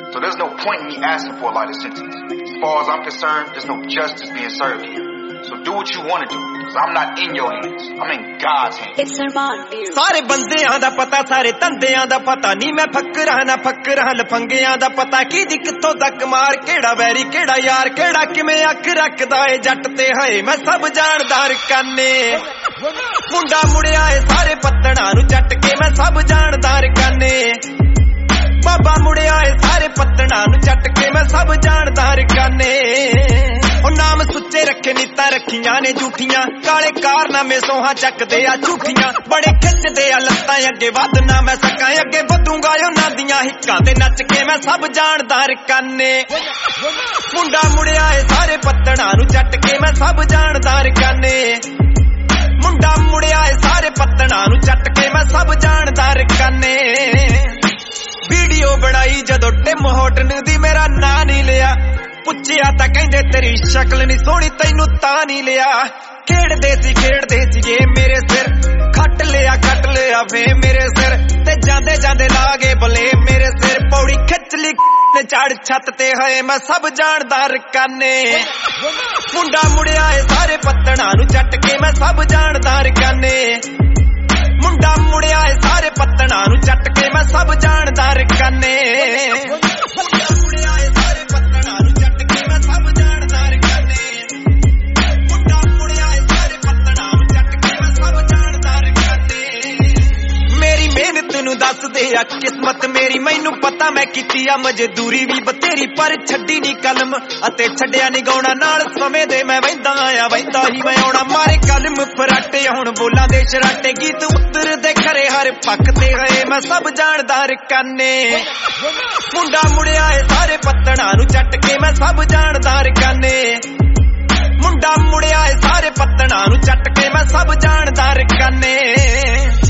So there's no point in me asking for a lighter sentence. As far as I'm concerned, there's no justice being served here. So do what you want to do, because I'm not in your hands. I'm in God's hands. It's Arman View. सारे बंदियां दा पता सारे धंदियां दा पता नी मैं फकरा ना फकरा लफंगियां दा पता की दी कित्थों तक मार केड़ा वैरी केड़ा यार केड़ा किवें अख रखदा ए जट ते हाए मैं सब जानदा रकाने मुंडा मुड़िया ए सारे पत्तणा नू जट के मैं सब जानदा रकाने बाबा मुड़िया ए सारे पत्तणा नू जट के मैं सब जानदा रकाने ओ नाम सुच्चे रखे नीता रखियां ने झूठियां काले कारनामे सोहा चकदे आ झूठियां बड़े खिचदे आ लत्तां अगे वध ना मैं सकां अगे वधूंगा उन्हां दियां हिक्कां ते नच के मैं सब जानदा रकाने मुंडा मुड़िया ए सारे पत्तणा नू जट के मैं सब जानदा रकाने मुंडा मुड़िया ए सारे पत्तणा नू जट के मैं सब जानदा रकाने वीडियो बनाई जदों टिम होटन दी मेरा नां नहीं लिया पुछया तां कहंदे तेरी शक्ल नहीं सोहनी तैनू तां नहीं लिया खेड़दे सी ये मेरे सिर खट लिया वे मेरे सिर ते जांदे जांदे लागे भले मेरे सिर पौड़ी खिच ली ने चढ़ छत ते है मैं सब जानदा रकाने मुंडा मुड़िया ए सारे पत्तणा नू जट के मैं सब जानदा रकाने मुंडा मुड़िया ए सारे पत्तणा नू जट के मैं सब जानदा रकाने दस दे आ किस्मत मेरी मैनू पता मैं कीती आ मजदूरी भी बतेरी पर छड्डी नी कलम अते छड्डिया नी गाउणा नाल समय दे मैं वैंदा आया वैंदा ही मैं आउणा मारे कलम फराटे हुण बोलां दे शराटे गीत उत्तर दे खरे हर पक्क ते है मैं सब जानदा रकाने मुंडा मुड़िया ए सारे पत्तणा नू जट के मैं सब जानदा रकाने मुंडा मुड़िया ए सारे पत्तणा नू जट के मैं सब जानदा रकाने